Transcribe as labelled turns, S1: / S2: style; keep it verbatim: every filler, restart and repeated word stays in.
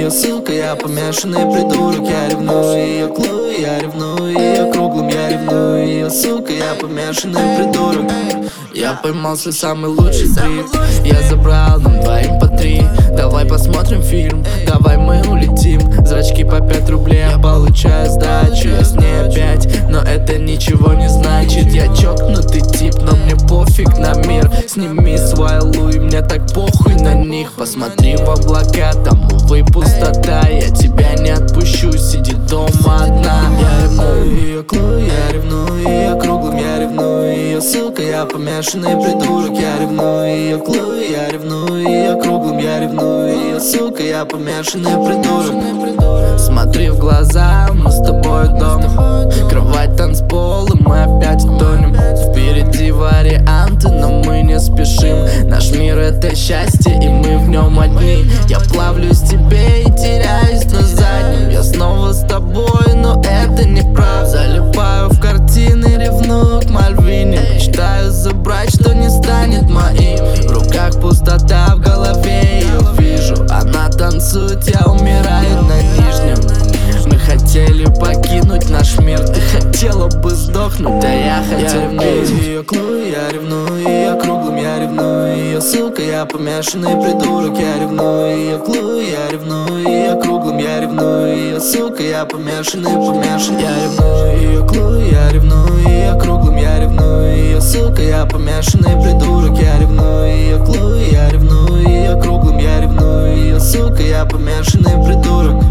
S1: ее ссылка, я помешанный придурок. Я ревную ее клу, я ревную ее круглым. Я ревную ее ссылка, я помешанный придурок. Я поймался самый лучший трик, я забрал нам двоим по три. Давай посмотрим фильм, давай мы улетим. Зрачки по пять рублей, я получаю сдачу. Я с ней опять, но это ничего не значит. Я чокнутый тип, но мне пофиг на мир. Сними свой луй, мне так похуй на них. Посмотри в облака, там, увы, пустота. Я тебя не отпущу, сиди дома одна. Я ревную ее клу, я ревную ее круглым. Я ревную ее ссылка, я помешанный придурок. Я ревную ее клу, я ревную ее круглым. Я ревную ее ссылка, я помешанный придурок. Смотри в глаза, мы с тобой дома. Кровать, танцпол, и мы опять тонем. Впереди варианты, но мы не спешим. Наш мир — это счастье, и мы в нем одни. Я плавлюсь в тебе и теряюсь на заднем. Я снова с тобой, но это неправда. Залипаю в картины, ревную к Мальвине. Мечтаю забрать, что не станет моим. В руках пустота, в голове ее вижу. Она танцует, я умираю на нижнем. Мы хотели покинуть наш мир. Ты хотела бы сдохнуть, а я хотел. Я ревную ее клу, я ревную ее круглым. Я ревную ее ссылка, я помешанный придурок. Я ревную ее клу, я ревную ее круглым. Я ревную ее ссылка, я помешанный, помешан. Я ревную ее клу, я ревную ее круглым. Я ревную ее ссылка, я помешанный придурок. Я ревную ее клу, я ревную ее круглым. Я ревную ее ссылка, я помешанный придурок.